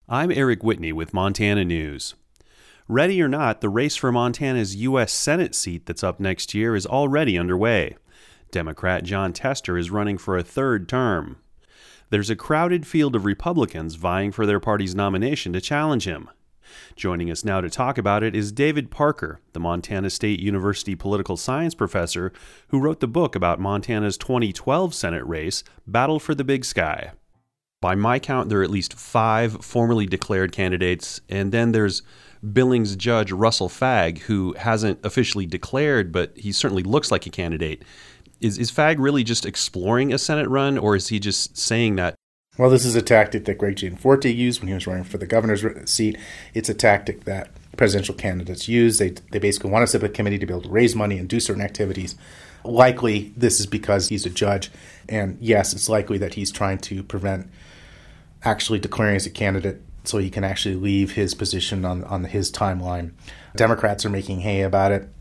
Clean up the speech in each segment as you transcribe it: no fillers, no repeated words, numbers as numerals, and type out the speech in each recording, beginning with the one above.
I'm Eric Whitney with Montana News. Ready or not, the race for Montana's U.S. Senate seat that's up next year is already underway. Democrat Jon Tester is running for a third term. There's a crowded field of Republicans vying for their party's nomination to challenge him. Joining us now to talk about it is David Parker, the Montana State University political science professor who wrote the book about Montana's 2012 Senate race, Battle for the Big Sky. By my count, there are at least 5 formally declared candidates, and then there's Billings Judge Russell Fagg, who hasn't officially declared, but he certainly looks like a candidate. Is Fagg really just exploring a Senate run, or is he just saying that? Well, this is a tactic that Greg Gianforte used when he was running for the governor's seat. It's a tactic that presidential candidates use. They basically want to set up a committee to be able to raise money and do certain activities. Likely, this is because he's a judge, and yes, it's likely that he's trying to prevent actually declaring as a candidate so he can actually leave his position on his timeline. Democrats are making hay about it.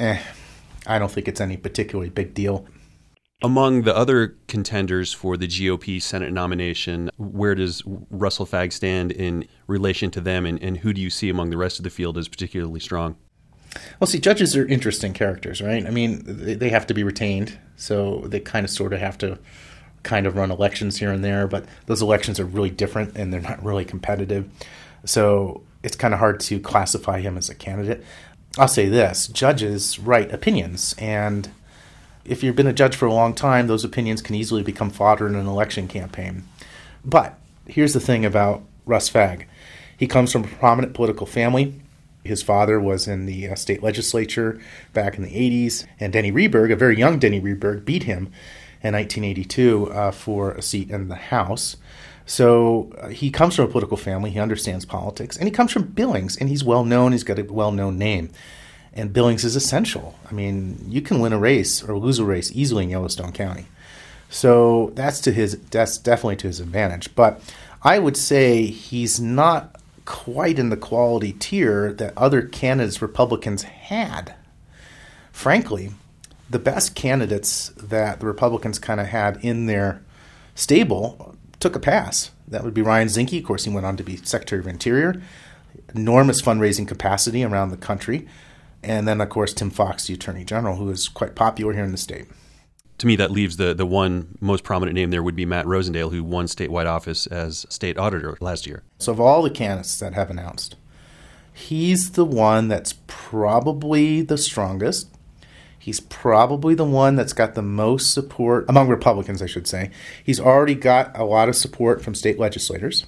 I don't think it's any particularly big deal. Among the other contenders for the GOP Senate nomination, where does Russell Fagg stand in relation to them, and who do you see among the rest of the field as particularly strong? Well, see, judges are interesting characters, right? I mean, they have to be retained, so they kind of sort of have to kind of run elections here and there, but those elections are really different and they're not really competitive. So it's kind of hard to classify him as a candidate. I'll say this, judges write opinions, and if you've been a judge for a long time, those opinions can easily become fodder in an election campaign. But here's the thing about Russ Fagg. He comes from a prominent political family. His father was in the state legislature back in the 80s, and Denny Rehberg, a very young Denny Rehberg, beat him in 1982 for a seat in the House. So he comes from a political family, he understands politics, and he comes from Billings, and he's well-known, he's got a well-known name. And Billings is essential. I mean, you can win a race or lose a race easily in Yellowstone County. So that's definitely to his advantage. But I would say he's not quite in the quality tier that other candidates Republicans had. Frankly, the best candidates that the Republicans kind of had in their stable took a pass. That would be Ryan Zinke. Of course, he went on to be Secretary of Interior. Enormous fundraising capacity around the country. And then, of course, Tim Fox, the Attorney General, who is quite popular here in the state. To me, that leaves the one most prominent name there would be Matt Rosendale, who won statewide office as state auditor last year. So of all the candidates that have announced, he's the one that's probably the strongest. He's probably the one that's got the most support, among Republicans, I should say. He's already got a lot of support from state legislators.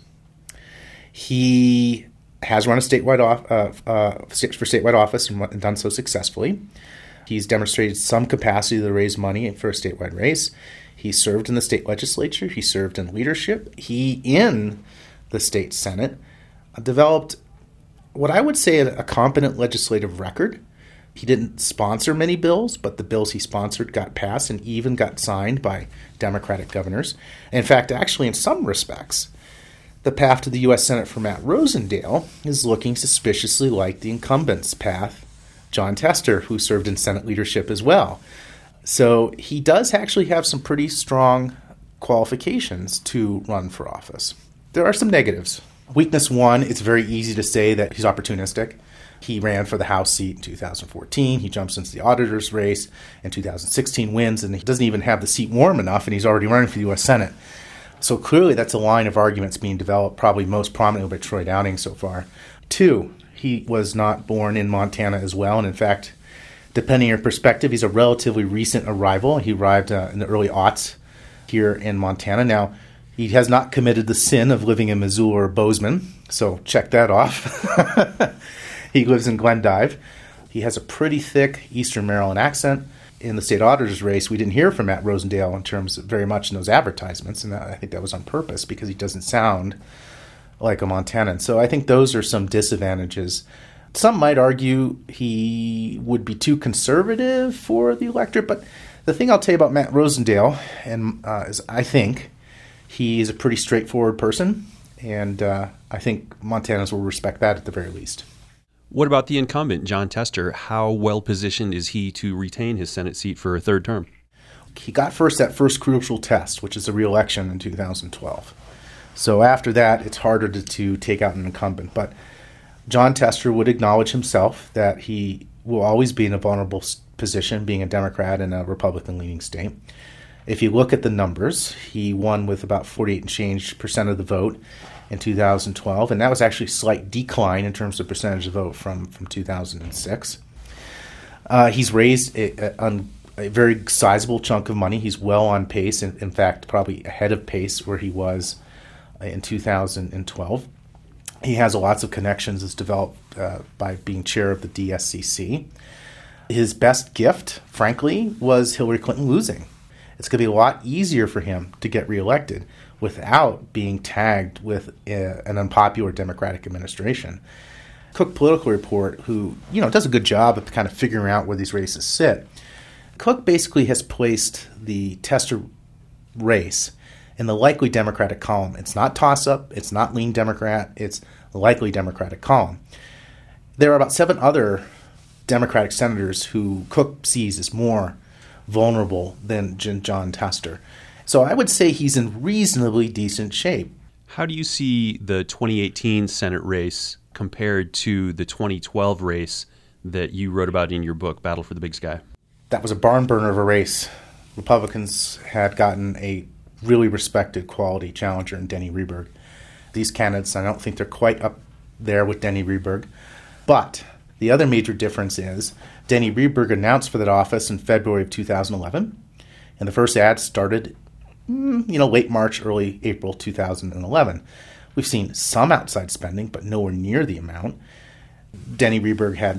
He has run a statewide for statewide office and done so successfully. He's demonstrated some capacity to raise money for a statewide race. He served in the state legislature. He served in leadership. He, in the state Senate, developed what I would say a competent legislative record. He didn't sponsor many bills, but the bills he sponsored got passed and even got signed by Democratic governors. In fact, actually, in some respects, the path to the U.S. Senate for Matt Rosendale is looking suspiciously like the incumbent's path, Jon Tester, who served in Senate leadership as well. So he does actually have some pretty strong qualifications to run for office. There are some negatives. Weakness one, it's very easy to say that he's opportunistic. He ran for the House seat in 2014. He jumps into the auditor's race in 2016, wins, and he doesn't even have the seat warm enough, and he's already running for the U.S. Senate. So clearly that's a line of arguments being developed, probably most prominently by Troy Downing so far. 2, he was not born in Montana as well, and in fact, depending on your perspective, he's a relatively recent arrival. He arrived in the early aughts here in Montana. Now, he has not committed the sin of living in Missoula or Bozeman, so check that off. He lives in Glendive. He has a pretty thick Eastern Maryland accent. In the state auditor's race, we didn't hear from Matt Rosendale in terms of very much in those advertisements, and I think that was on purpose because he doesn't sound like a Montanan. So I think those are some disadvantages. Some might argue he would be too conservative for the electorate, but the thing I'll tell you about Matt Rosendale is I think he's a pretty straightforward person, and I think Montanans will respect that at the very least. What about the incumbent, Jon Tester? How well positioned is he to retain his Senate seat for a third term? He got that first crucial test, which is the re-election in 2012. So after that, it's harder to take out an incumbent. But Jon Tester would acknowledge himself that he will always be in a vulnerable position, being a Democrat in a Republican-leaning state. If you look at the numbers, he won with about 48 and change % of the vote in 2012, and that was actually a slight decline in terms of percentage of vote from 2006. He's raised a very sizable chunk of money. He's well on pace, in fact, probably ahead of pace where he was in 2012. He has lots of connections as developed by being chair of the DSCC. His best gift, frankly, was Hillary Clinton losing. It's going to be a lot easier for him to get reelected without being tagged with an unpopular Democratic administration. Cook Political Report, who does a good job of kind of figuring out where these races sit, Cook basically has placed the Tester race in the likely Democratic column. It's not toss-up, it's not lean Democrat, it's the likely Democratic column. There are about 7 other Democratic senators who Cook sees as more vulnerable than Jon Tester. So I would say he's in reasonably decent shape. How do you see the 2018 Senate race compared to the 2012 race that you wrote about in your book, Battle for the Big Sky? That was a barn burner of a race. Republicans had gotten a really respected quality challenger in Denny Rehberg. These candidates, I don't think they're quite up there with Denny Rehberg. But the other major difference is Denny Rehberg announced for that office in February of 2011, and the first ad started, late March, early April 2011. We've seen some outside spending, but nowhere near the amount. Denny Rehberg had,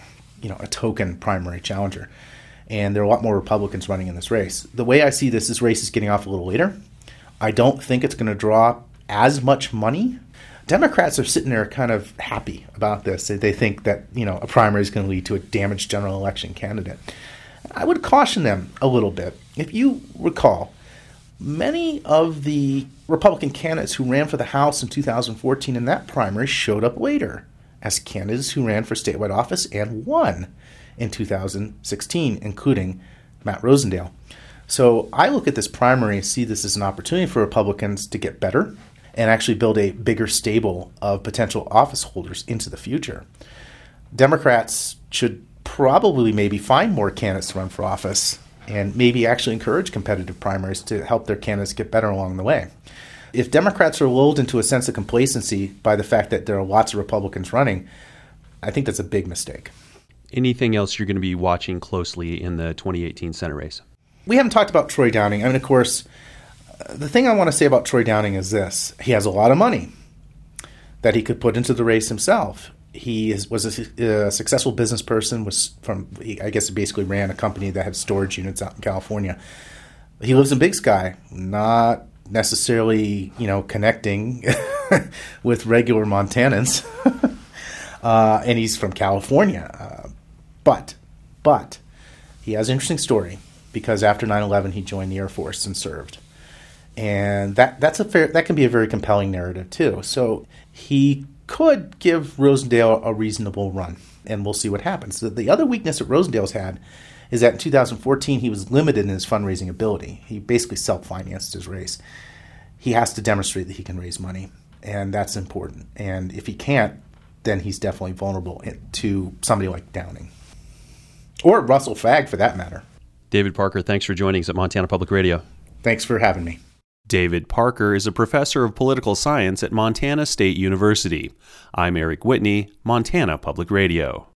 a token primary challenger, and there are a lot more Republicans running in this race. The way I see this race is getting off a little later. I don't think it's going to draw as much money. Democrats are sitting there kind of happy about this. They think that, a primary is going to lead to a damaged general election candidate. I would caution them a little bit. If you recall, many of the Republican candidates who ran for the House in 2014 in that primary showed up later as candidates who ran for statewide office and won in 2016, including Matt Rosendale. So I look at this primary and see this as an opportunity for Republicans to get better and actually build a bigger stable of potential office holders into the future. Democrats should probably maybe find more candidates to run for office and maybe actually encourage competitive primaries to help their candidates get better along the way. If Democrats are lulled into a sense of complacency by the fact that there are lots of Republicans running, I think that's a big mistake. Anything else you're going to be watching closely in the 2018 Senate race? We haven't talked about Troy Downing. Of course, the thing I want to say about Troy Downing is this. He has a lot of money that he could put into the race himself. He was a successful business person, he basically ran a company that had storage units out in California. He lives in Big Sky, not necessarily, connecting with regular Montanans. And he's from California. But he has an interesting story because after 9/11 he joined the Air Force and served. And that can be a very compelling narrative too. So he could give Rosendale a reasonable run, and we'll see what happens. The other weakness that Rosendale's had is that in 2014 he was limited in his fundraising ability. He basically self-financed his race. He has to demonstrate that he can raise money, and that's important. And if he can't, then he's definitely vulnerable to somebody like Downing. Or Russell Fagg, for that matter. David Parker, thanks for joining us at Montana Public Radio. Thanks for having me. David Parker is a professor of political science at Montana State University. I'm Eric Whitney, Montana Public Radio.